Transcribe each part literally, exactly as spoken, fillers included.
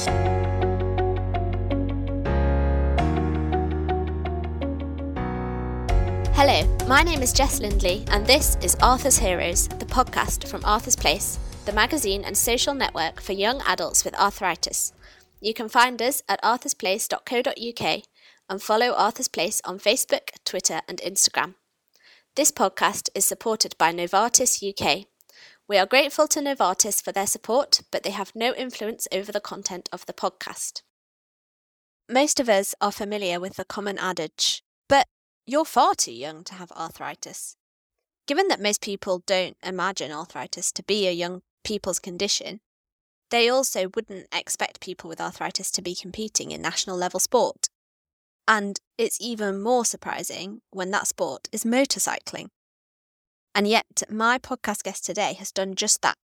Hello, my name is Jess Lindley, and this is Arthur's Heroes, the podcast from Arthur's Place, the magazine and social network for young adults with arthritis. You can find us at arthurs place dot co dot uk and follow Arthur's Place on Facebook, Twitter and Instagram. This podcast is supported by Novartis U K. We are grateful to Novartis for their support, but they have no influence over the content of the podcast. Most of us are familiar with the common adage, but you're far too young to have arthritis. Given that most people don't imagine arthritis to be a young people's condition, they also wouldn't expect people with arthritis to be competing in national level sport. And it's even more surprising when that sport is motorcycling. And yet, my podcast guest today has done just that.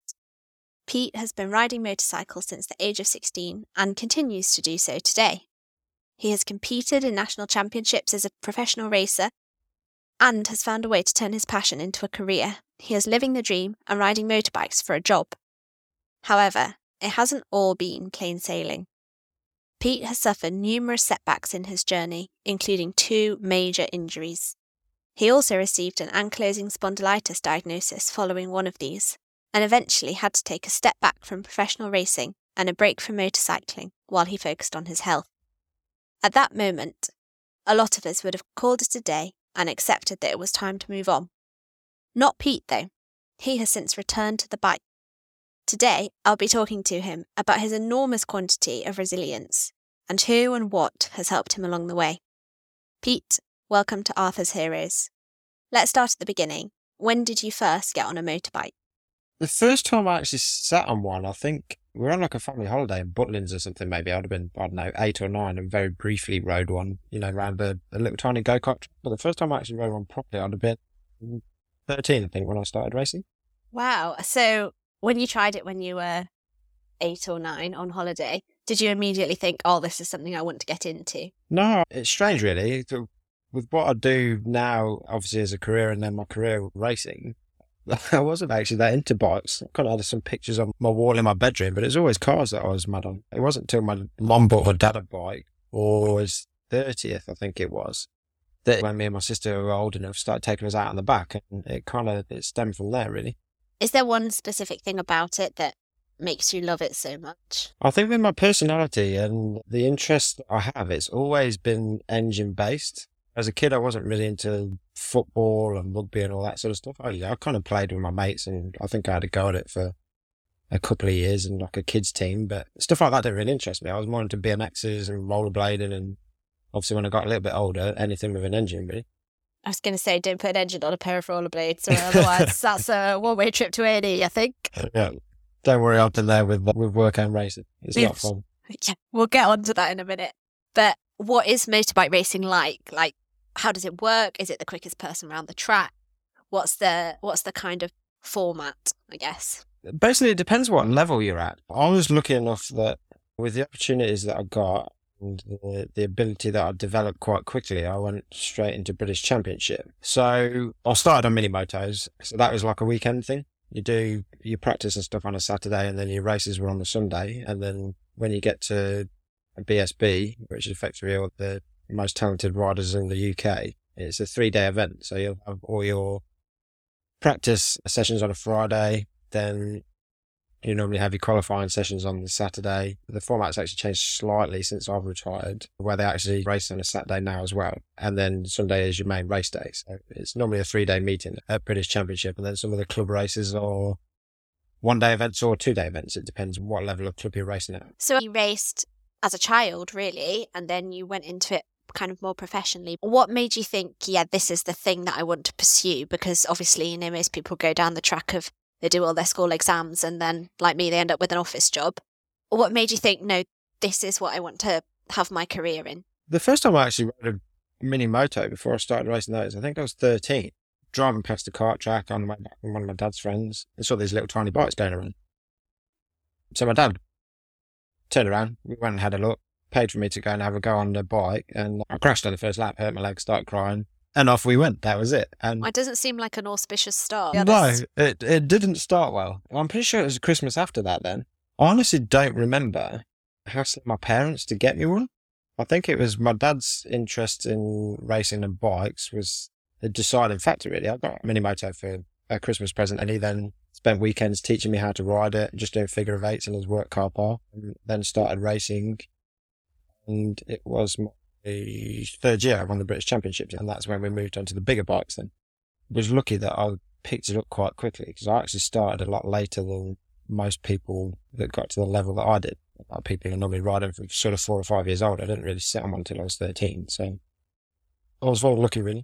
Pete has been riding motorcycles since the age of sixteen and continues to do so today. He has competed in national championships as a professional racer and has found a way to turn his passion into a career. He is living the dream and riding motorbikes for a job. However, it hasn't all been plain sailing. Pete has suffered numerous setbacks in his journey, including two major injuries. He also received an ankylosing spondylitis diagnosis following one of these, and eventually had to take a step back from professional racing and a break from motorcycling while he focused on his health. At that moment, a lot of us would have called it a day and accepted that it was time to move on. Not Pete, though. He has since returned to the bike. Today, I'll be talking to him about his enormous quantity of resilience and who and what has helped him along the way. Pete, welcome to Arthur's Heroes. Let's start at the beginning. When did you first get on a motorbike? The first time I actually sat on one, I think we were on like a family holiday in Butlins or something maybe. I'd have been, I don't know, eight or nine and very briefly rode one, you know, around a, a little tiny go-kart. But the first time I actually rode one properly, I'd have been thirteen, I think, when I started racing. Wow. So when you tried it when you were eight or nine on holiday, did you immediately think, oh, this is something I want to get into? No, it's strange really. With what I do now, obviously as a career and then my career racing, I wasn't actually that into bikes. I kind of had some pictures on my wall in my bedroom, but it's always cars that I was mad on. It wasn't until my mum bought her dad a bike, or his thirtieth, I think it was, that when me and my sister were old enough, started taking us out on the back, and it kind of it stemmed from there, really. Is there one specific thing about it that makes you love it so much? I think with my personality and the interest I have, it's always been engine-based. As a kid, I wasn't really into football and rugby and all that sort of stuff. I, I kind of played with my mates, and I think I had a go at it for a couple of years and like a kids team, but stuff like that didn't really interest me. I was more into B M Xs and rollerblading, and obviously when I got a little bit older, anything with an engine, really. I was going to say, don't put an engine on a pair of rollerblades, or otherwise that's a one-way trip to A and E, I think. Yeah, don't worry, I've been there with, with work and racing. It's yes. not fun. Yeah, we'll get onto that in a minute. But what is motorbike racing like? Like, how does it work? Is it the quickest person around the track? What's the what's the kind of format, I guess? Basically, it depends what level you're at. I was lucky enough that with the opportunities that I got and the, the ability that I developed quite quickly, I went straight into British Championship. So I started on mini motos. So that was like a weekend thing. You do your practice and stuff on a Saturday, and then your races were on the Sunday. And then when you get to B S B, which is effectively all the most talented riders in the U K, it's a three-day event. So you'll have all your practice sessions on a Friday, then you normally have your qualifying sessions on the Saturday. The format's actually changed slightly since I've retired, where they actually race on a Saturday now as well. And then Sunday is your main race day. So it's normally a three-day meeting at British Championship, and then some of the club races are one-day events or two-day events. It depends on what level of club you're racing at. So you raced as a child, really, and then you went into it kind of more professionally. What made you think, yeah, this is the thing that I want to pursue? Because obviously, you know, most people go down the track of they do all their school exams and then, like me, they end up with an office job. What made you think, no, this is what I want to have my career in? The first time I actually rode a mini moto before I started racing those, I think I was thirteen, driving past the kart track on the way back from one of my dad's friends, and saw these little tiny bikes down around. So my dad turned around, we went and had a look, paid for me to go and have a go on the bike, and I crashed on the first lap, hurt my leg, started crying, and off we went. That was it. And it doesn't seem like an auspicious start. No, it, it didn't start well. I'm pretty sure it was Christmas after that then. I honestly don't remember hassling my parents to get me one. I think it was my dad's interest in racing and bikes was the deciding factor, really. I got a mini moto for a Christmas present, and he then spent weekends teaching me how to ride it, just doing figure of eights in his work car park, and then started racing. And it was my third year I won the British Championships, and that's when we moved on to the bigger bikes then. I was lucky that I picked it up quite quickly, because I actually started a lot later than most people that got to the level that I did. Like people who are normally riding from sort of four or five years old. I didn't really sit on one until I was thirteen, so I was very lucky, really.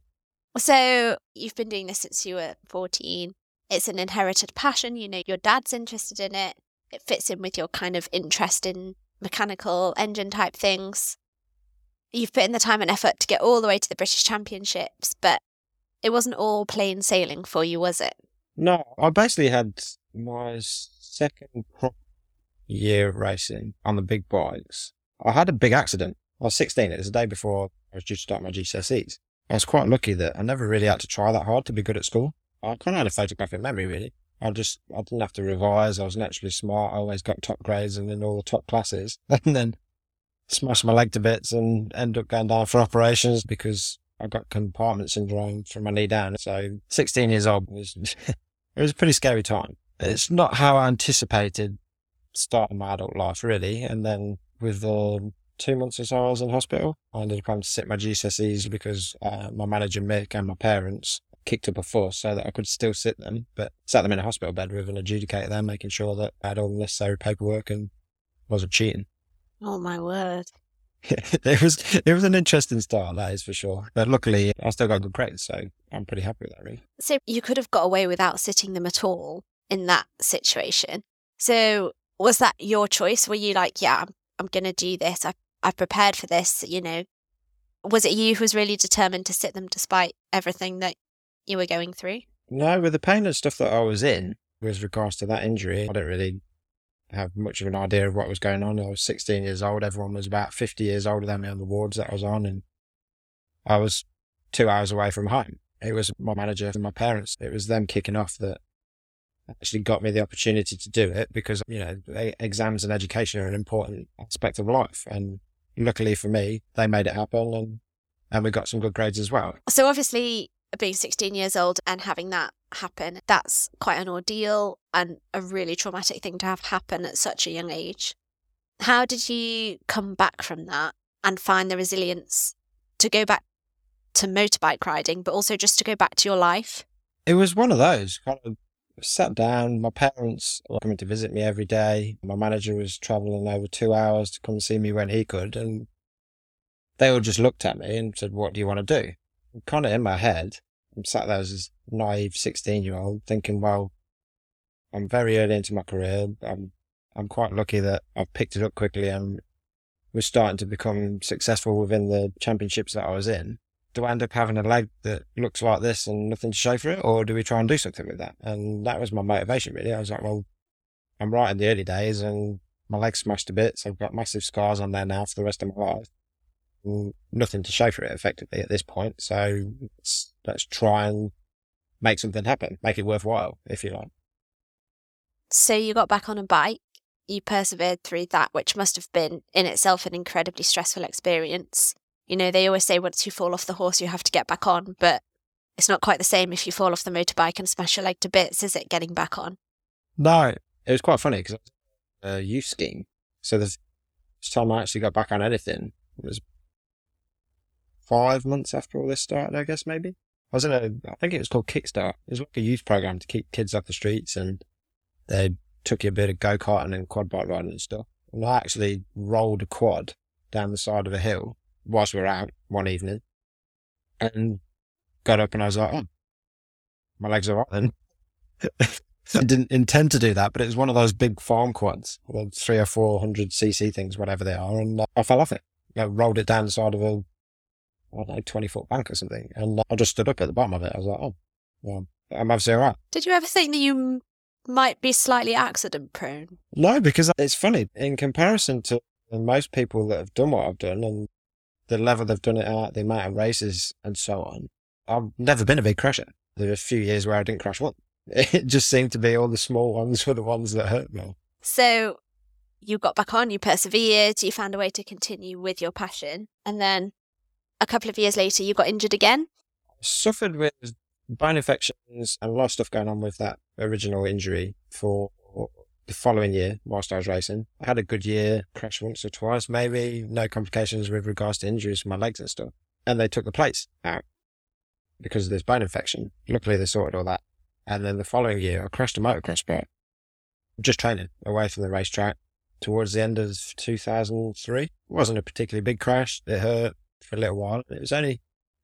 So you've been doing this since you were fourteen. It's an inherited passion. You know, your dad's interested in it. It fits in with your kind of interest in mechanical engine type things. You've put in the time and effort to get all the way to the British Championships, but it wasn't all plain sailing for you, was it? No, I basically had my second proper year of racing on the big bikes. I had a big accident. I was sixteen. It was the day before I was due to start my G C S Es. I was quite lucky that I never really had to try that hard to be good at school. I kind of had a photographic memory, really. I just, I didn't have to revise. I was naturally smart. I always got top grades and in all the top classes. And then smashed my leg to bits and ended up going down for operations because I got compartment syndrome from my knee down. So sixteen years old was, it was a pretty scary time. It's not how I anticipated starting my adult life, really. And then with the two months or so I was in hospital, I ended up having to sit my G C S Es because uh, my manager Mick and my parents kicked up a fuss so that I could still sit them, but sat them in a hospital bed with an adjudicator there, making sure that I had all the necessary paperwork and wasn't cheating. Oh my word. it was it was an interesting start, that is for sure. But luckily I still got good grades, so I'm pretty happy with that, really. So you could have got away without sitting them at all in that situation. So was that your choice? Were you like, yeah, I'm, I'm going to do this. I, I've prepared for this, you know? Was it you who was really determined to sit them despite everything that you were going through? No, with the pain and stuff that I was in with regards to that injury, I didn't really have much of an idea of what was going on. I was sixteen years old. Everyone was about fifty years older than me on the wards that I was on, and I was two hours away from home. It was my manager and my parents. It was them kicking off that actually got me the opportunity to do it because, you know, exams and education are an important aspect of life. And luckily for me, they made it happen, and, and we got some good grades as well. So obviously, being sixteen years old and having that happen, that's quite an ordeal and a really traumatic thing to have happen at such a young age. How did you come back from that and find the resilience to go back to motorbike riding, but also just to go back to your life? It was one of those kind of sat down. My parents were coming to visit me every day. My manager was travelling over two hours to come see me when he could, and they all just looked at me and said, "What do you want to do?" And kind of in my head, I'm sat there as this naive sixteen-year-old thinking, well, I'm very early into my career. I'm I'm quite lucky that I've picked it up quickly and was starting to become successful within the championships that I was in. Do I end up having a leg that looks like this and nothing to show for it, or do we try and do something with that? And that was my motivation, really. I was like, well, I'm right in the early days and my leg's smashed to bits. I've got massive scars on there now for the rest of my life. Nothing to show for it effectively at this point. So let's, let's try and make something happen, make it worthwhile, if you like. So you got back on a bike, you persevered through that, which must have been in itself an incredibly stressful experience. You know, they always say once you fall off the horse, you have to get back on, but it's not quite the same if you fall off the motorbike and smash your leg to bits, is it, getting back on? No, it was quite funny because it was a youth scheme. So the first time I actually got back on anything was five months after all this started, I guess, maybe. I was in a, I think it was called Kickstart. It was like a youth program to keep kids off the streets, and they took you a bit of go-karting and quad bike riding and stuff. And I actually rolled a quad down the side of a hill whilst we were out one evening and got up and I was like, oh, my legs are all right then. I didn't intend to do that, but it was one of those big farm quads, three or four hundred cc things, whatever they are, and I fell off it. I rolled it down the side of a, I don't know, twenty foot bank or something, and I just stood up at the bottom of it. I was like, oh, well, I'm obviously all right. Did you ever think that you might be slightly accident prone? No, because it's funny, in comparison to most people that have done what I've done and the level they've done it at, the amount of races and so on, I've never been a big crasher. There were a few years where I didn't crash once. It just seemed to be all the small ones were the ones that hurt me. So you got back on, you persevered, you found a way to continue with your passion. And then a couple of years later, you got injured again. I suffered with bone infections and a lot of stuff going on with that original injury for the following year whilst I was racing. I had a good year, crashed once or twice, maybe, no complications with regards to injuries from my legs and stuff. And they took the plates out because of this bone infection. Luckily, they sorted all that. And then the following year, I crashed a motocross bike, just training away from the racetrack towards the end of two thousand three. It wasn't a particularly big crash. It hurt for a little while. It was only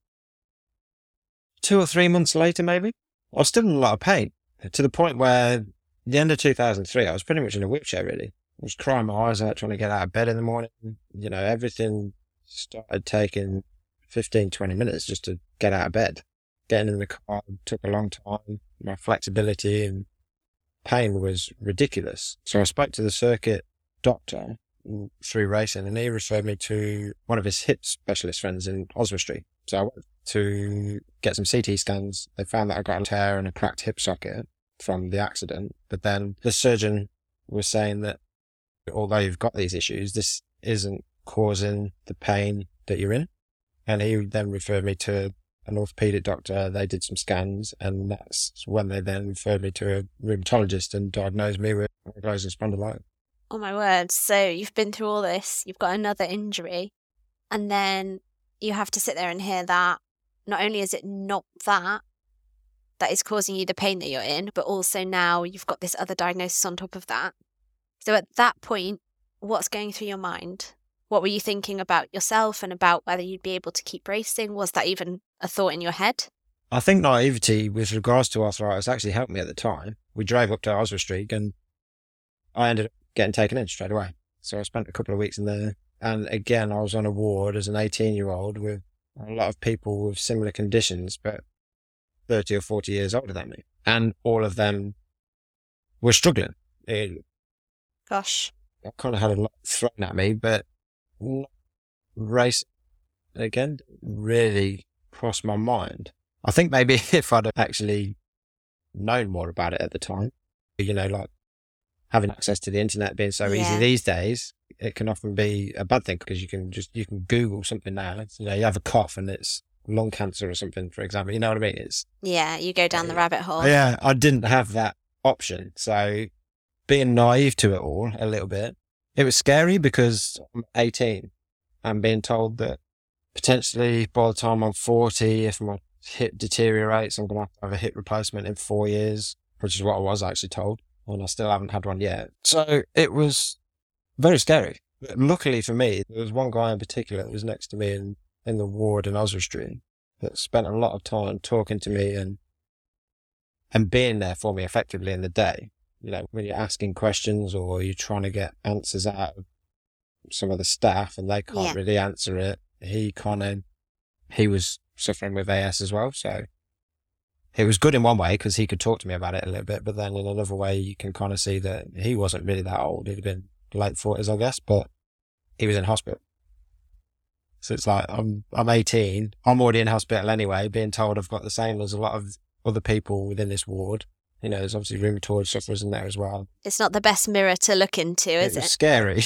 two or three months later, maybe. I was still in a lot of pain, to the point where the end of two thousand three, I was pretty much in a wheelchair, really. I was crying my eyes out trying to get out of bed in the morning. You know, everything started taking fifteen, twenty minutes just to get out of bed. Getting in the car took a long time. My flexibility and pain was ridiculous. So I spoke to the circuit doctor through racing, and he referred me to one of his hip specialist friends in Oswestry. So I went to get some C T scans. They found that I got a tear and a cracked hip socket from the accident. But then the surgeon was saying that although you've got these issues, this isn't causing the pain that you're in. And he then referred me to an orthopedic doctor. They did some scans, and that's when they then referred me to a rheumatologist and diagnosed me with ankylosing spondylitis. Oh my word. So you've been through all this, you've got another injury, and then you have to sit there and hear that not only is it not that that is causing you the pain that you're in, but also now you've got this other diagnosis on top of that. So at that point, what's going through your mind? What were you thinking about yourself and about whether you'd be able to keep racing? Was that even a thought in your head? I think naivety with regards to arthritis actually helped me at the time. We drove up to Oswestry and I ended up getting taken in straight away. So I spent a couple of weeks in there. And again, I was on a ward as an eighteen-year-old with a lot of people with similar conditions, but thirty or forty years older than me. And all of them were struggling. It, Gosh. I kind of had a lot thrown at me, but race again really crossed my mind. I think maybe if I'd actually known more about it at the time, you know, like having access to the internet being so Yeah. easy these days, it can often be a bad thing because you can just you can Google something now. You know, you have a cough and it's lung cancer or something, for example. You know what I mean? It's Yeah, you go down the rabbit hole. yeah. I didn't have that option, so being naive to it all a little bit. It was scary because I'm eighteen and being told that potentially by the time I'm forty, if my hip deteriorates, I'm going to have to have a hip replacement in four years, which is what I was actually told, and I still haven't had one yet. So it was very scary. But luckily for me, there was one guy in particular that was next to me in, in the ward in Oswestry that spent a lot of time talking to me and and being there for me effectively in the day. You know, when you're asking questions or you're trying to get answers out of some of the staff and they can't Yeah. really answer it, he kind of, he was suffering with A S as well. So it was good in one way because he could talk to me about it a little bit, but then in another way, you can kind of see that he wasn't really that old. He'd been late forties, I guess, but he was in hospital. So it's like, I'm, I'm eighteen. I'm already in hospital anyway, being told I've got the same as a lot of other people within this ward. You know, there's obviously rheumatoid sufferers in there as well. It's not the best mirror to look into, is it was it? scary.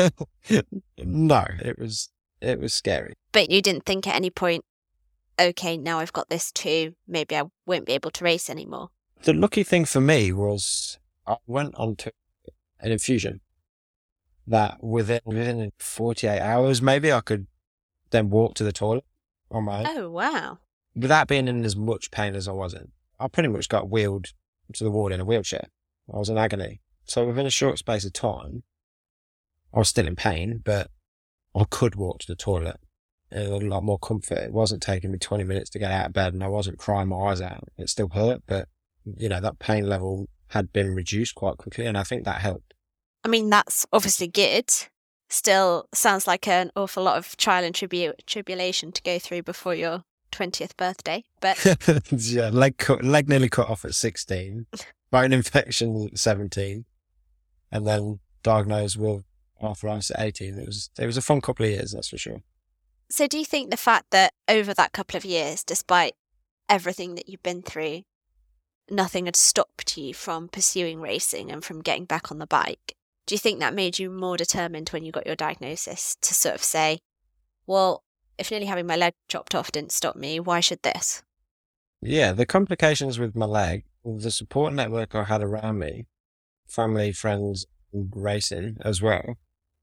No, it was, it was scary. But you didn't think at any point, okay, now I've got this too, maybe I won't be able to race anymore. The lucky thing for me was I went on to an infusion that within, within forty-eight hours, maybe I could then walk to the toilet on my own Oh, wow. without being in as much pain as I was in. I pretty much got wheeled to the ward in a wheelchair. I was in agony. So within a short space of time, I was still in pain, but I could walk to the toilet in a lot more comfort. It wasn't taking me twenty minutes to get out of bed and I wasn't crying my eyes out. It still hurt, but you know, that pain level had been reduced quite quickly and I think that helped. I mean, that's obviously good. Still sounds like an awful lot of trial and tribu- tribulation to go through before your twentieth birthday. But Yeah, leg cut, leg nearly cut off at sixteen, bone infection at seventeen, and then diagnosed with arthritis at eighteen. It was it was a fun couple of years, that's for sure. so do you think the fact that over that couple of years, despite everything that you've been through, nothing had stopped you from pursuing racing and from getting back on the bike? Do you think that made you more determined when you got your diagnosis to sort of say, well, if nearly having my leg chopped off didn't stop me, why should this? Yeah, the complications with my leg, the support network I had around me, family, friends, racing as well,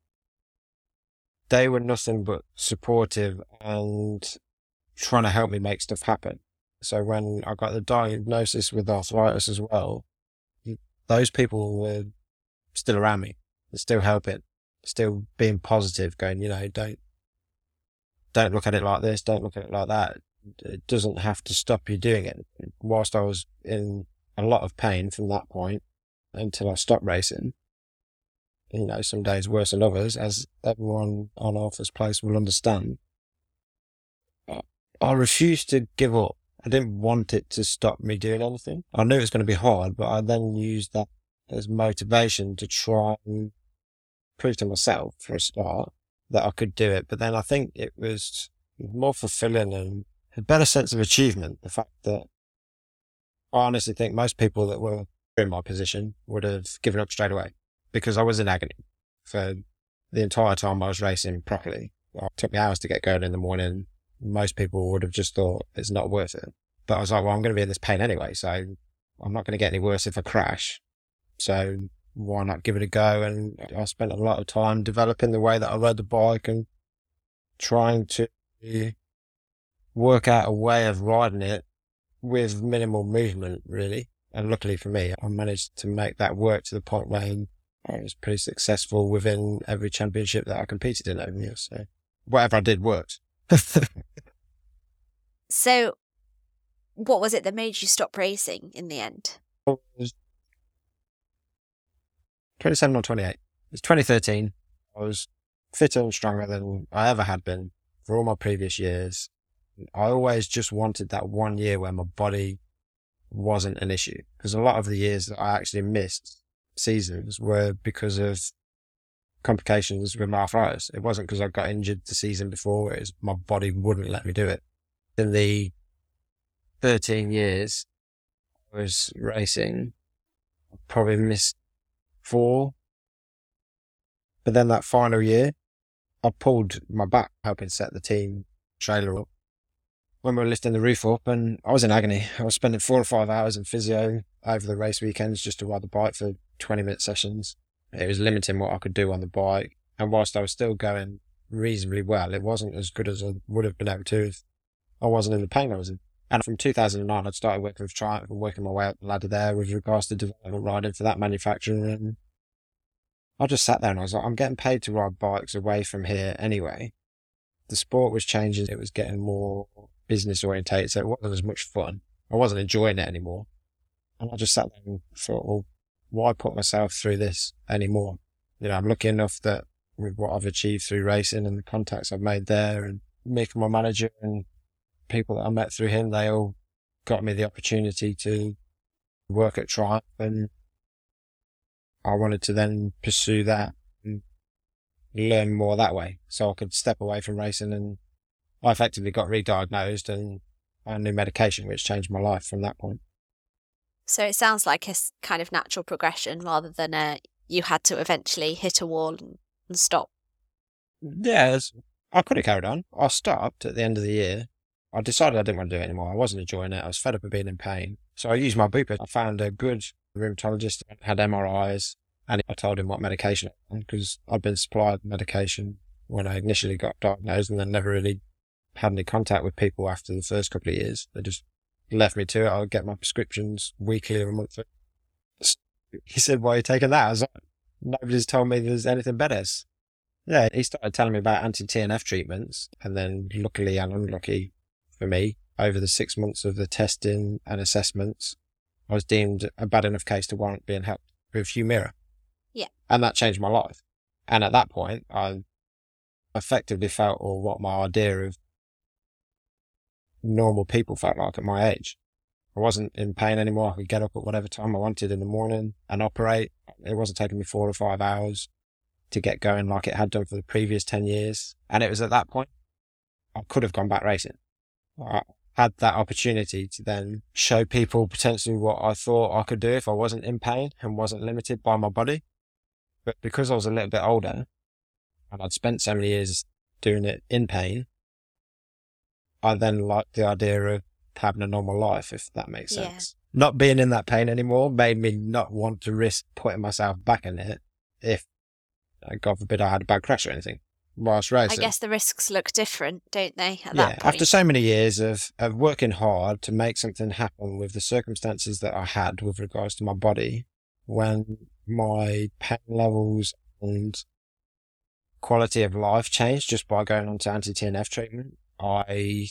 they were nothing but supportive and trying to help me make stuff happen. So when I got the diagnosis with arthritis as well, those people were still around me, still helping, still being positive, going, you know, don't, don't look at it like this, don't look at it like that. It doesn't have to stop you doing it. Whilst I was in a lot of pain from that point until I stopped racing, you know, some days worse than others, as everyone on Arthur's Place will understand, I refused to give up. I didn't want it to stop me doing anything. I knew it was going to be hard, but I then used that as motivation to try and prove to myself, for a start, that I could do it. But then I think it was more fulfilling and a better sense of achievement. The fact that I honestly think most people that were in my position would have given up straight away, because I was in agony for the entire time I was racing properly. It took me hours to get going in the morning. Most people would have just thought it's not worth it. But I was like, well, I'm going to be in this pain anyway, so I'm not going to get any worse if I crash. So why not give it a go? And I spent a lot of time developing the way that I rode the bike and trying to work out a way of riding it with minimal movement, really. And luckily for me, I managed to make that work to the point where I was pretty successful within every championship that I competed in over the years. So whatever I did worked. So what was it that made you stop racing in the end? It was twenty-seven or twenty-eight. It was twenty thirteen. I was fitter and stronger than I ever had been for all my previous years. I always just wanted that one year where my body wasn't an issue, because a lot of the years that I actually missed seasons were because of complications with my arthritis. It wasn't because I got injured the season before, it was my body wouldn't let me do it. In the thirteen years I was racing, I probably missed four. But then that final year, I pulled my back helping set the team trailer up. When we were lifting the roof up, and I was in agony. I was spending four or five hours in physio over the race weekends just to ride the bike for twenty minute sessions. It was limiting what I could do on the bike. And whilst I was still going reasonably well, it wasn't as good as I would have been able to if I wasn't in the pain I was in. And from two thousand nine, I'd started working with Triumph and working my way up the ladder there with regards to development riding for that manufacturer. And I just sat there and I was like, I'm getting paid to ride bikes away from here anyway. The sport was changing. It was getting more business orientated, so it wasn't as much fun. I wasn't enjoying it anymore. And I just sat there and thought, well, why put myself through this anymore? You know, I'm lucky enough that with what I've achieved through racing and the contacts I've made there, and Mick, my manager, and people that I met through him, they all got me the opportunity to work at Triumph, and I wanted to then pursue that and learn more that way so I could step away from racing. And I effectively got re-diagnosed and on new medication, which changed my life from that point. So it sounds like a kind of natural progression rather than a, you had to eventually hit a wall and, and stop. Yeah, I could have carried on. I stopped at the end of the year. I decided I didn't want to do it anymore. I wasn't enjoying it. I was fed up of being in pain. So I used my Bupa. I found a good rheumatologist, had M R Is, and I told him what medication I was on, because I'd been supplied medication when I initially got diagnosed and then never really had any contact with people after the first couple of years. They just left me to it. I would get my prescriptions weekly or monthly. He said, why are you taking that? I was like, nobody's told me there's anything better. Yeah, he started telling me about anti-T N F treatments, and then luckily and unlucky for me, over the six months of the testing and assessments, I was deemed a bad enough case to warrant being helped with Humira. Yeah. And that changed my life. And at that point, I effectively felt, or what my idea of normal people felt like at my age. I wasn't in pain anymore. I could get up at whatever time I wanted in the morning and operate. It wasn't taking me four or five hours to get going like it had done for the previous ten years. And it was at that point I could have gone back racing. I had that opportunity to then show people potentially what I thought I could do if I wasn't in pain and wasn't limited by my body. But because I was a little bit older and I'd spent so many years doing it in pain, I then liked the idea of having a normal life, if that makes Yeah. sense. Not being in that pain anymore made me not want to risk putting myself back in it if, uh, God forbid, I had a bad crash or anything whilst I racing. guess the risks look different, don't they, at Yeah, that point? after so many years of, of working hard to make something happen with the circumstances that I had with regards to my body, when my pain levels and quality of life changed just by going on to anti-T N F treatment, I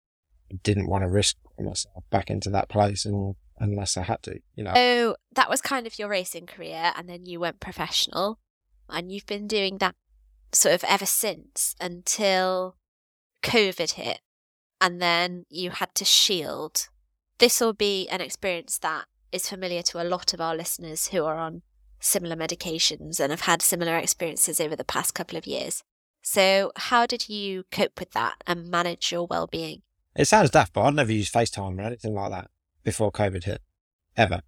didn't want to risk putting myself back into that place and, unless I had to, you know. So that was kind of your racing career, and then you went professional, and you've been doing that sort of ever since until COVID hit, and then you had to shield. This will be an experience that is familiar to a lot of our listeners who are on similar medications and have had similar experiences over the past couple of years. So how did you cope with that and manage your well-being? It sounds daft, but I'd never used FaceTime or anything like that before COVID hit, ever.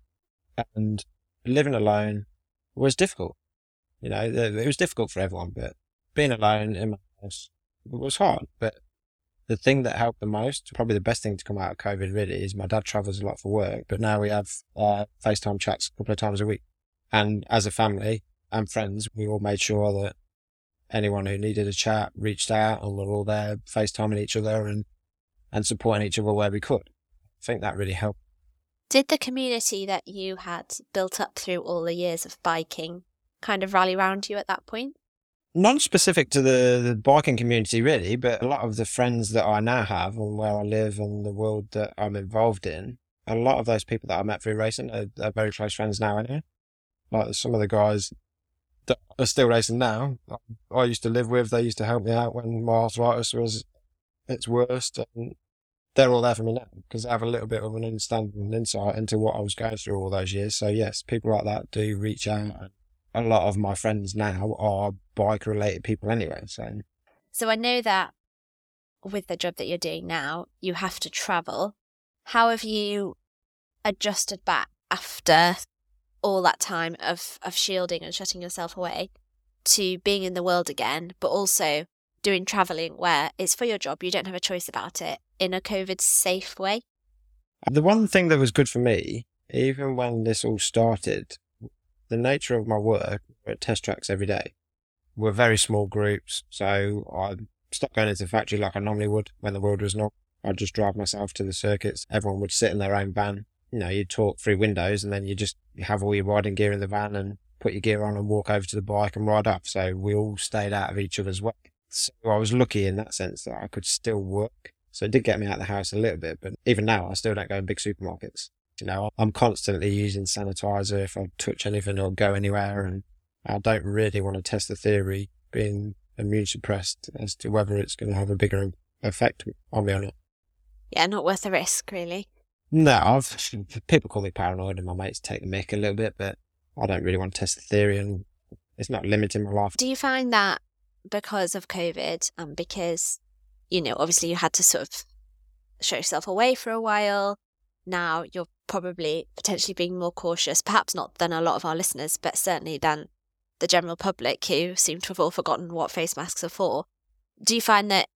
And living alone was difficult. You know, it was difficult for everyone, but being alone in my house was hard. But the thing that helped the most, probably the best thing to come out of COVID really, is my dad travels a lot for work, but now we have uh, FaceTime chats a couple of times a week. And as a family and friends, we all made sure that anyone who needed a chat reached out, and we're all there FaceTiming each other and, and supporting each other where we could. I think that really helped. Did the community that you had built up through all the years of biking kind of rally around you at that point? Non-specific to the, the biking community really, but a lot of the friends that I now have and where I live and the world that I'm involved in, a lot of those people that I met through racing are, are very close friends now anyway. Like some of the guys that are still racing now, I used to live with, they used to help me out when my arthritis was its worst, and they're all there for me now because I have a little bit of an understanding and insight into what I was going through all those years. So yes, people like that do reach out. A lot of my friends now are bike-related people anyway. So, so I know that with the job that you're doing now, you have to travel. How have you adjusted back after all that time of, of shielding and shutting yourself away to being in the world again, but also doing travelling where it's for your job, you don't have a choice about it, in a COVID-safe way? The one thing that was good for me, even when this all started, the nature of my work, we're at test tracks every day. We're very small groups, so I stopped going into the factory like I normally would when the world was normal. I'd just drive myself to the circuits. Everyone would sit in their own van. You know, you'd talk through windows and then you just have all your riding gear in the van and put your gear on and walk over to the bike and ride up. So we all stayed out of each other's way. So I was lucky in that sense that I could still work. So it did get me out of the house a little bit, but even now I still don't go in big supermarkets. You know, I'm constantly using sanitizer if I touch anything or go anywhere, and I don't really want to test the theory being immune suppressed as to whether it's going to have a bigger effect on me or not. Yeah, not worth the risk, really. No, I've people call me paranoid and my mates take the mick a little bit, but I don't really want to test the theory, and it's not limiting my life. Do you find that because of COVID and because, you know, obviously you had to sort of show yourself away for a while, now you're probably potentially being more cautious, perhaps not than a lot of our listeners, but certainly than the general public who seem to have all forgotten what face masks are for. Do you find that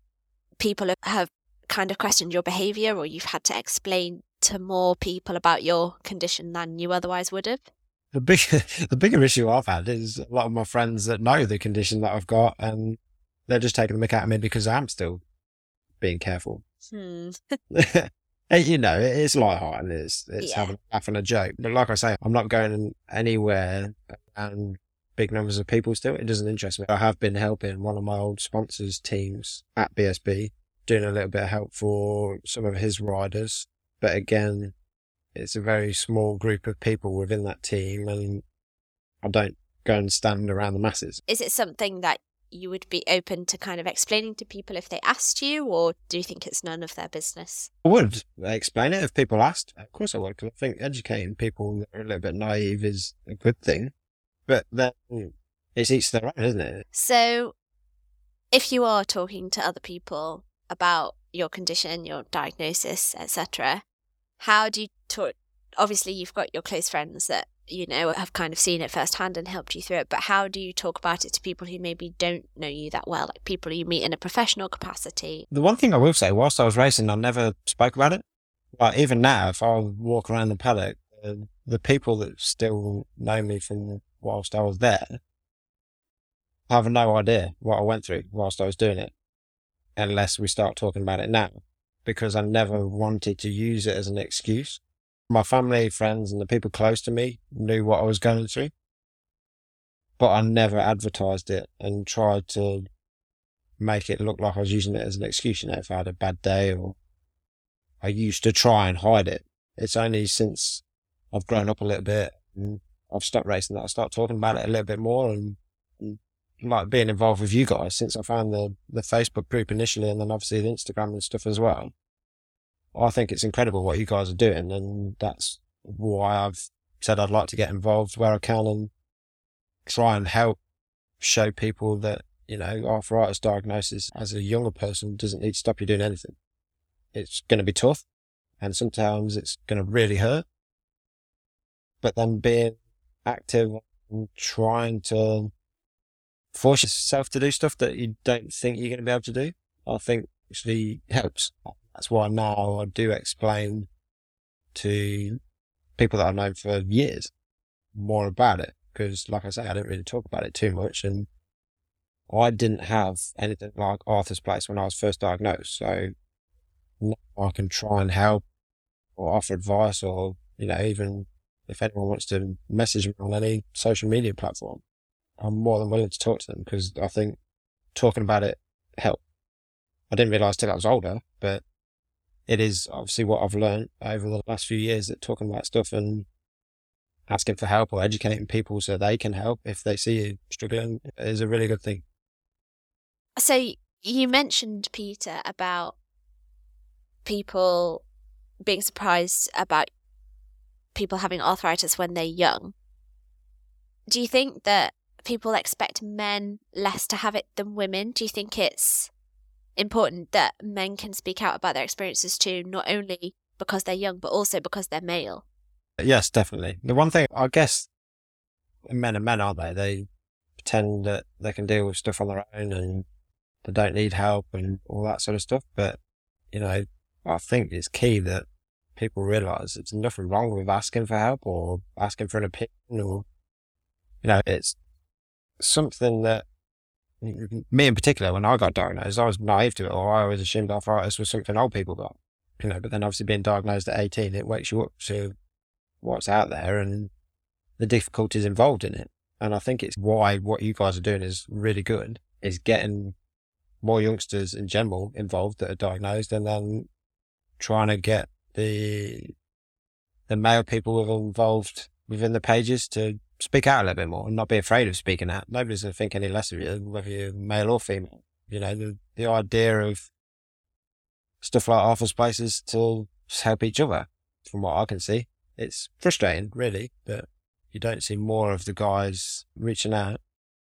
people have kind of questioned your behaviour, or you've had to explain to more people about your condition than you otherwise would have? The big, the bigger issue I've had is a lot of my friends that know the condition that I've got, and they're just taking the mick out of me because I'm still being careful. Hmm. You know, it's lighthearted, it's, it's Yeah. having a laugh and a joke. But like I say, I'm not going anywhere and big numbers of people still. It doesn't interest me. I have been helping one of my old sponsors' teams at B S B, doing a little bit of help for some of his riders. But again, it's a very small group of people within that team, and I don't go and stand around the masses. Is it something that you would be open to kind of explaining to people if they asked you, or do you think it's none of their business? I would explain it if people asked. Of course I would, because I think educating people that are a little bit naive is a good thing. But then it's each their own, isn't it? So if you are talking to other people about your condition, your diagnosis, et cetera, how do you talk? Obviously, you've got your close friends that you know, have kind of seen it firsthand and helped you through it. But how do you talk about it to people who maybe don't know you that well, like people you meet in a professional capacity? The one thing I will say, whilst I was racing, I never spoke about it. Like even now, if I walk around the paddock, uh, the people that still know me from whilst I was there have no idea what I went through whilst I was doing it, unless we start talking about it now, because I never wanted to use it as an excuse. My family, friends, and the people close to me knew what I was going through, but I never advertised it and tried to make it look like I was using it as an excuse. You know, if I had a bad day, or I used to try and hide it. It's only since I've grown up a little bit and I've stopped racing that I start talking about it a little bit more, and, and like being involved with you guys since I found the, the Facebook group initially, and then obviously the Instagram and stuff as well. I think it's incredible what you guys are doing, and that's why I've said I'd like to get involved where I can and try and help show people that, you know, arthritis diagnosis as a younger person doesn't need to stop you doing anything. It's going to be tough, and sometimes it's going to really hurt. But then being active and trying to force yourself to do stuff that you don't think you're going to be able to do, I think actually helps. That's why now I do explain to people that I've known for years more about it, because like I say, I didn't really talk about it too much, and I didn't have anything like Arthur's Place when I was first diagnosed. So now I can try and help or offer advice, or, you know, even if anyone wants to message me on any social media platform, I'm more than willing to talk to them, because I think talking about it helped. I didn't realise till I was older, but it is obviously what I've learned over the last few years, that talking about stuff and asking for help or educating people so they can help if they see you struggling is a really good thing. So you mentioned, Peter, about people being surprised about people having arthritis when they're young. Do you think that people expect men less to have it than women? Do you think it's important that men can speak out about their experiences too, not only because they're young, but also because they're male? Yes, definitely. The one thing, I guess, men are men, aren't they? They pretend that they can deal with stuff on their own and they don't need help and all that sort of stuff. But, you know, I think it's key that people realise there's nothing wrong with asking for help or asking for an opinion, or, you know, it's something that, me in particular, when I got diagnosed, I was naive to it, or I always assumed arthritis was something old people got, you know, but then obviously being diagnosed at eighteen, it wakes you up to what's out there and the difficulties involved in it. And I think it's why what you guys are doing is really good, is getting more youngsters in general involved that are diagnosed, and then trying to get the the male people involved within the pages to speak out a little bit more and not be afraid of speaking out. Nobody's going to think any less of you, whether you're male or female. You know, the, the idea of stuff like Arthur's Place is to help each other, from what I can see. It's frustrating, really, but you don't see more of the guys reaching out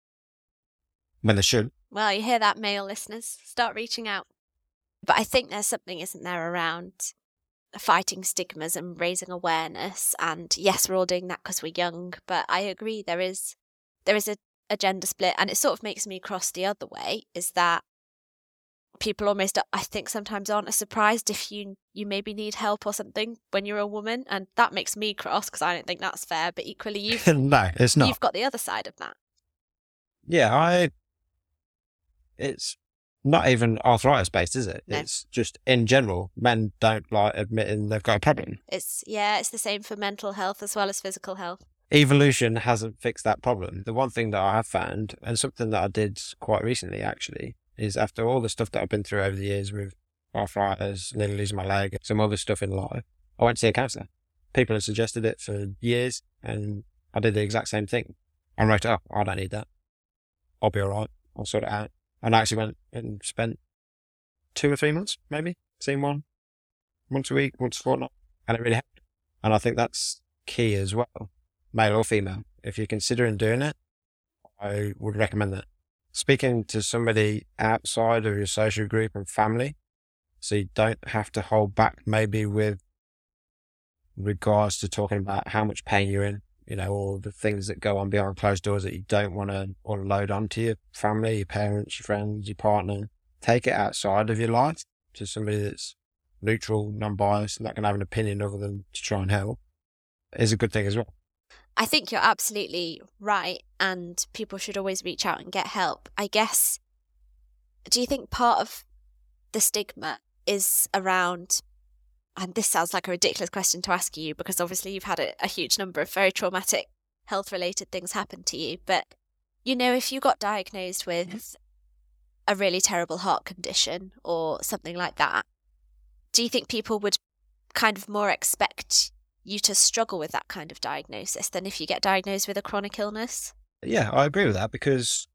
when they should. Well, you hear that, male listeners? Start reaching out. But I think there's something, isn't there, around fighting stigmas and raising awareness. And yes, we're all doing that because we're young, but I agree there is there is a, a gender split, and it sort of makes me cross the other way, is that people almost, I think, sometimes aren't as surprised if you you maybe need help or something when you're a woman, and that makes me cross because I don't think that's fair. But equally, you've no, it's not. You've got the other side of that. Yeah, I. It's not even arthritis based, is it? No. It's just in general, men don't like admitting they've got a problem. It's yeah, it's the same for mental health as well as physical health. Evolution hasn't fixed that problem. The one thing that I have found, and something that I did quite recently actually, is after all the stuff that I've been through over the years with arthritis, nearly losing my leg, some other stuff in life, I went to see a counsellor. People had suggested it for years, and I did the exact same thing. I wrote it up. I don't need that. I'll be all right. I'll sort it out. And I actually went and spent two or three months, maybe, seeing one once a week, once a fortnight, and it really helped. And I think that's key as well, male or female. If you're considering doing it, I would recommend that. Speaking to somebody outside of your social group and family, so you don't have to hold back maybe with regards to talking about how much pain you're in, you know, all the things that go on behind closed doors that you don't want to unload onto your family, your parents, your friends, your partner. Take it outside of your life to somebody that's neutral, non-biased, not going to have an opinion other than to try and help, is a good thing as well. I think you're absolutely right, and people should always reach out and get help. I guess, do you think part of the stigma is around, and this sounds like a ridiculous question to ask you because obviously you've had a, a huge number of very traumatic health-related things happen to you, but, you know, if you got diagnosed with a really terrible heart condition or something like that, do you think people would kind of more expect you to struggle with that kind of diagnosis than if you get diagnosed with a chronic illness? Yeah, I agree with that because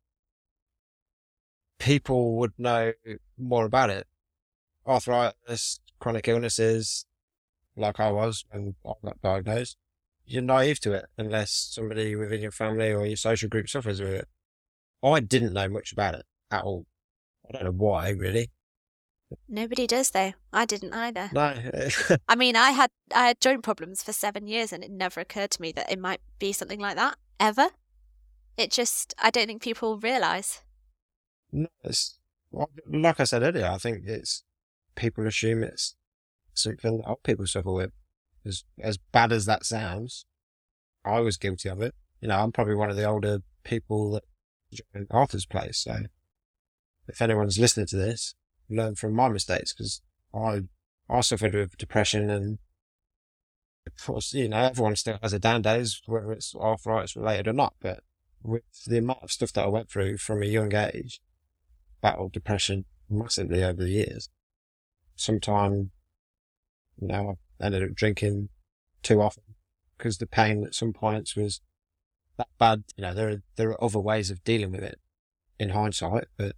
people would know more about it. Arthritis, chronic illnesses, like I was when I got diagnosed, you're naive to it unless somebody within your family or your social group suffers with it. I didn't know much about it at all. I don't know why, really. Nobody does, though. I didn't either. No. I mean, I had I had joint problems for seven years and it never occurred to me that it might be something like that, ever. It just, I don't think people realise. No, it's, like I said earlier, I think it's, people assume it's something that old people suffer with. As, as bad as that sounds, I was guilty of it. You know, I'm probably one of the older people that joined Arthur's Place, so if anyone's listening to this, learn from my mistakes, because I I suffered with depression, and of course, you know, everyone still has a down days, whether it's arthritis related or not, but with the amount of stuff that I went through from a young age, battled depression massively over the years. Sometimes, you know, I ended up drinking too often because the pain at some points was that bad. You know, there are, there are other ways of dealing with it in hindsight, but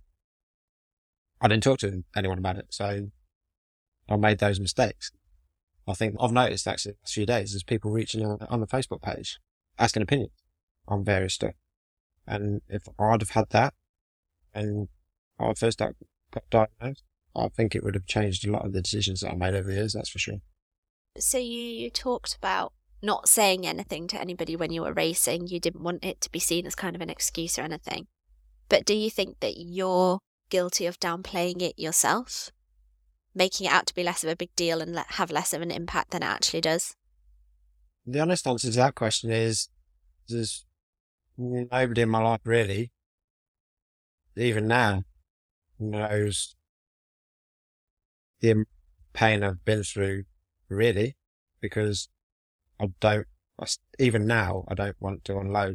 I didn't talk to anyone about it, so I made those mistakes. I think I've noticed actually the last few days there's people reaching out on the Facebook page, asking opinions on various stuff. And if I'd have had that and I first got diagnosed, I think it would have changed a lot of the decisions that I made over the years, that's for sure. So you talked about not saying anything to anybody when you were racing. You didn't want it to be seen as kind of an excuse or anything. But do you think that you're guilty of downplaying it yourself, making it out to be less of a big deal and have less of an impact than it actually does? The honest answer to that question is there's nobody in my life really, even now, knows the pain I've been through really, because I don't, even now, I don't want to unload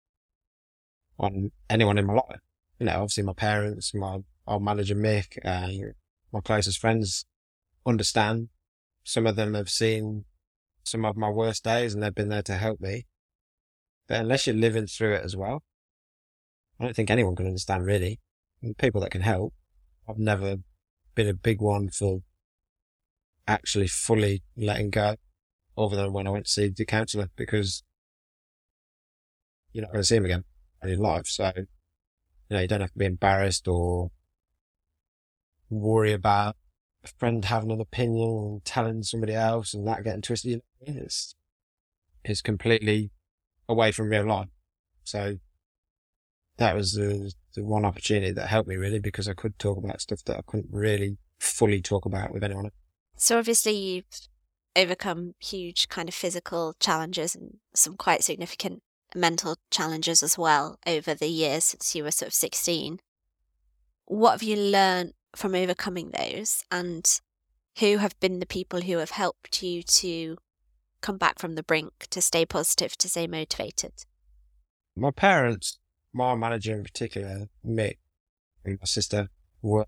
on anyone in my life. You know, obviously my parents, my old manager Mick, uh, my closest friends understand. Some of them have seen some of my worst days and they've been there to help me. But unless you're living through it as well, I don't think anyone can understand really. And people that can help, I've never been a big one for actually fully letting go, other than when I went to see the counsellor, because you're not going to see him again in your life. So, you know, you don't have to be embarrassed or worry about a friend having an opinion and telling somebody else and that getting twisted. You know, it's, it's completely away from real life. So that was the, the one opportunity that helped me really, because I could talk about stuff that I couldn't really fully talk about with anyone else. So obviously you've overcome huge kind of physical challenges and some quite significant mental challenges as well over the years since you were sort of sixteen. What have you learned from overcoming those, and who have been the people who have helped you to come back from the brink, to stay positive, to stay motivated? My parents, my manager in particular, Mick, and my sister were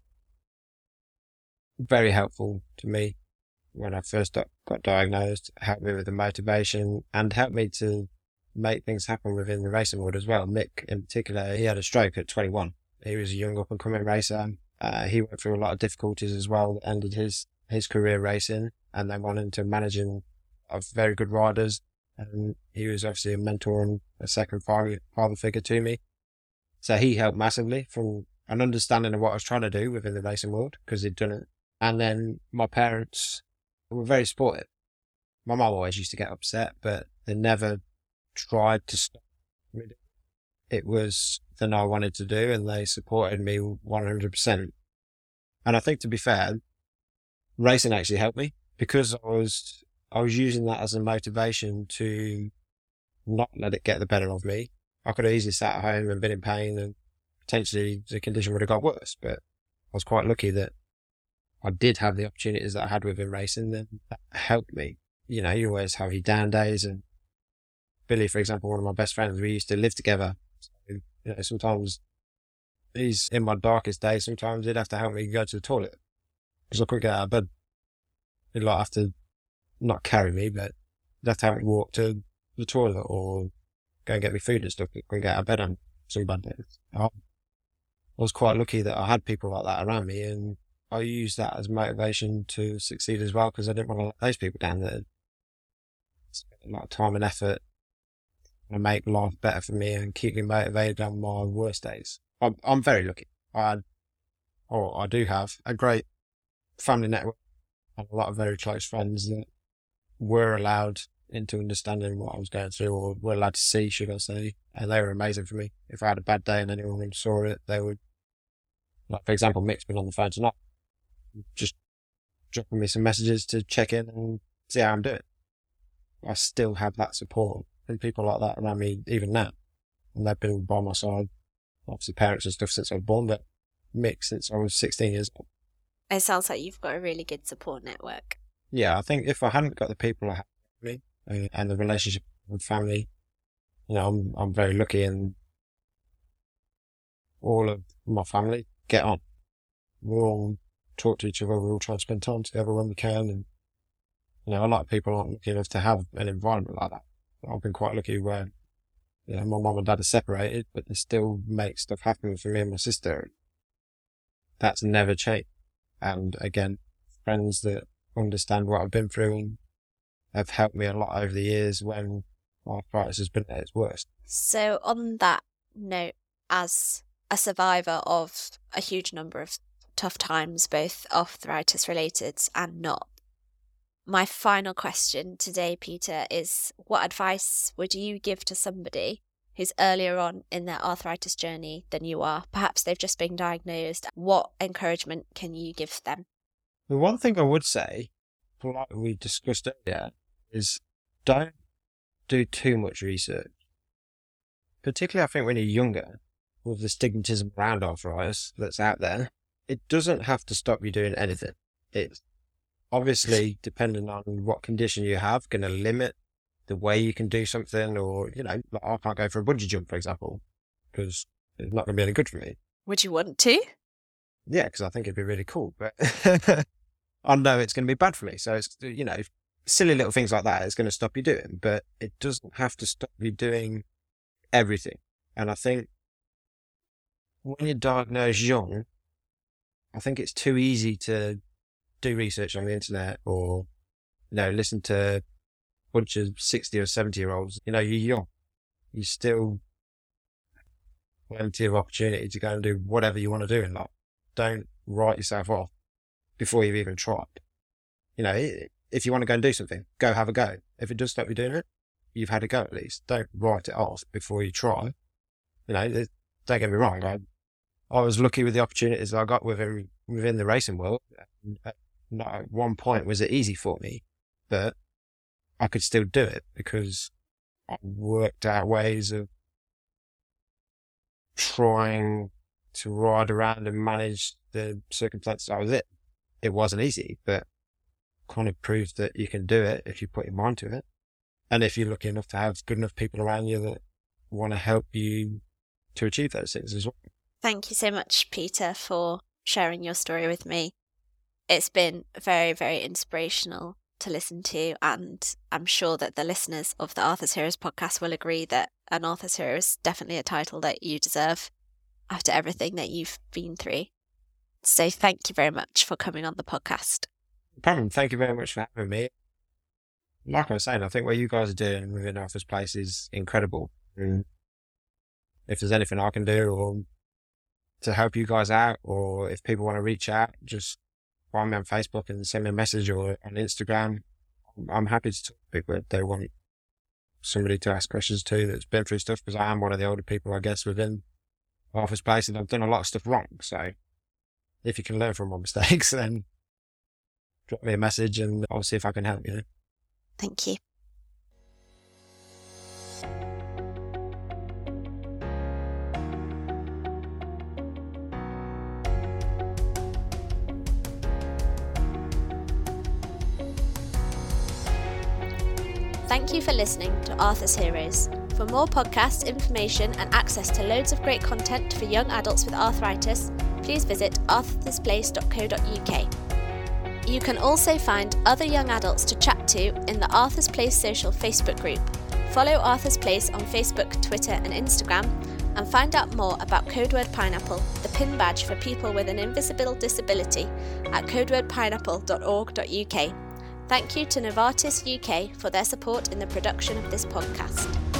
very helpful to me when I first got diagnosed, helped me with the motivation and helped me to make things happen within the racing world as well. Mick in particular, he had a stroke at twenty-one. He was a young up and coming racer. Uh, he went through a lot of difficulties as well that ended his, his career racing, and then went into managing of very good riders. And he was obviously a mentor and a second father, father figure to me. So he helped massively from an understanding of what I was trying to do within the racing world, because he'd done it. And then my parents were very supportive. My mum always used to get upset, but they never tried to stop me. It was something I wanted to do, and they supported me one hundred percent. And I think, to be fair, racing actually helped me, because I was I was using that as a motivation to not let it get the better of me. I could have easily sat at home and been in pain, and potentially the condition would have got worse. But I was quite lucky that I did have the opportunities that I had within racing, and that helped me. You know, you always have your down days, and Billy, for example, one of my best friends, we used to live together. So, you know, sometimes he's in my darkest days. Sometimes he'd have to help me go to the toilet because I couldn't get out of bed. He'd like have to not carry me, but he'd have to help me walk to the toilet or go and get me food and stuff. I couldn't get out of bed on some bad days. I was quite lucky that I had people like that around me, and I used that as motivation to succeed as well, because I didn't want to let those people down that spent a lot of time and effort to make life better for me and keep me motivated on my worst days. I'm, I'm very lucky. I had, or I do have, a great family network and a lot of very close friends that were allowed into understanding what I was going through, or were allowed to see, should I say, and they were amazing for me. If I had a bad day and anyone saw it, they would, like for example, Mick's been on the phone tonight, just dropping me some messages to check in and see how I'm doing. I still have that support and people like that around me even now, and they've been by my side, obviously parents and stuff, since I was born, but Mick since I was sixteen years old. It sounds like you've got a really good support network. Yeah, I think if I hadn't got the people I have with me uh, and the relationship with family, you know, I'm I'm very lucky, and all of my family get on. We all talk to each other, we all try to spend time together when we can, and you know, a lot of people aren't lucky enough to have an environment like that. I've been quite lucky where, you know, my mum and dad are separated, but they still make stuff happen for me and my sister. That's never changed. And again, friends that understand what I've been through and have helped me a lot over the years when arthritis has been at its worst. So on that note, as a survivor of a huge number of tough times, both arthritis related and not, my final question today, Peter, is what advice would you give to somebody who's earlier on in their arthritis journey than you are? Perhaps they've just been diagnosed. What encouragement can you give them? The one thing I would say, like we discussed earlier, is don't do too much research. Particularly, I think, when you're younger, with the stigmatism around arthritis that's out there, it doesn't have to stop you doing anything. It's obviously, depending on what condition you have, going to limit the way you can do something, or, you know, like I can't go for a bungee jump, for example, because it's not going to be any good for me. Would you want to? Yeah, because I think it'd be really cool, but I know it's going to be bad for me. So it's, you know, silly little things like that it's going to stop you doing, but it doesn't have to stop you doing everything. And I think when you're diagnosed young, I think it's too easy to do research on the internet, or, you know, listen to a bunch of sixty or seventy year olds. You know, you're young. You still have plenty of opportunity to go and do whatever you want to do in life. Don't write yourself off before you've even tried. You know, if you want to go and do something, go have a go. If it does stop you doing it, you've had a go at least. Don't write it off before you try. You know, don't get me wrong. I, I was lucky with the opportunities I got within, within the racing world. Not at one point was it easy for me, but I could still do it because I worked out ways of trying to ride around and manage the circumstances I was in. It wasn't easy, but kind of proved that you can do it if you put your mind to it. And if you're lucky enough to have good enough people around you that want to help you to achieve those things as well. Thank you so much, Peter, for sharing your story with me. It's been very, very inspirational to listen to, and I'm sure that the listeners of the Arthur's Heroes podcast will agree that an Arthur's Hero is definitely a title that you deserve after everything that you've been through. So thank you very much for coming on the podcast. No problem. Thank you very much for having me. Like I was saying, I think what you guys are doing within Arthur's Place is incredible. And if there's anything I can do or to help you guys out, or if people want to reach out, just find me on Facebook and send me a message, or on Instagram. I'm happy to talk to people if they want somebody to ask questions to that's been through stuff, because I am one of the older people, I guess, within Arthur's Place, and I've done a lot of stuff wrong. So if you can learn from my mistakes, then drop me a message and I'll see if I can help you. Thank you. Thank you for listening to Arthur's Heroes. For more podcast information and access to loads of great content for young adults with arthritis, please visit arthurs place dot co dot uk. You can also find other young adults to chat to in the Arthur's Place social Facebook group. Follow Arthur's Place on Facebook, Twitter and Instagram, and find out more about Codeword Pineapple, the pin badge for people with an invisible disability, at codeword pineapple dot org dot uk. Thank you to Novartis U K for their support in the production of this podcast.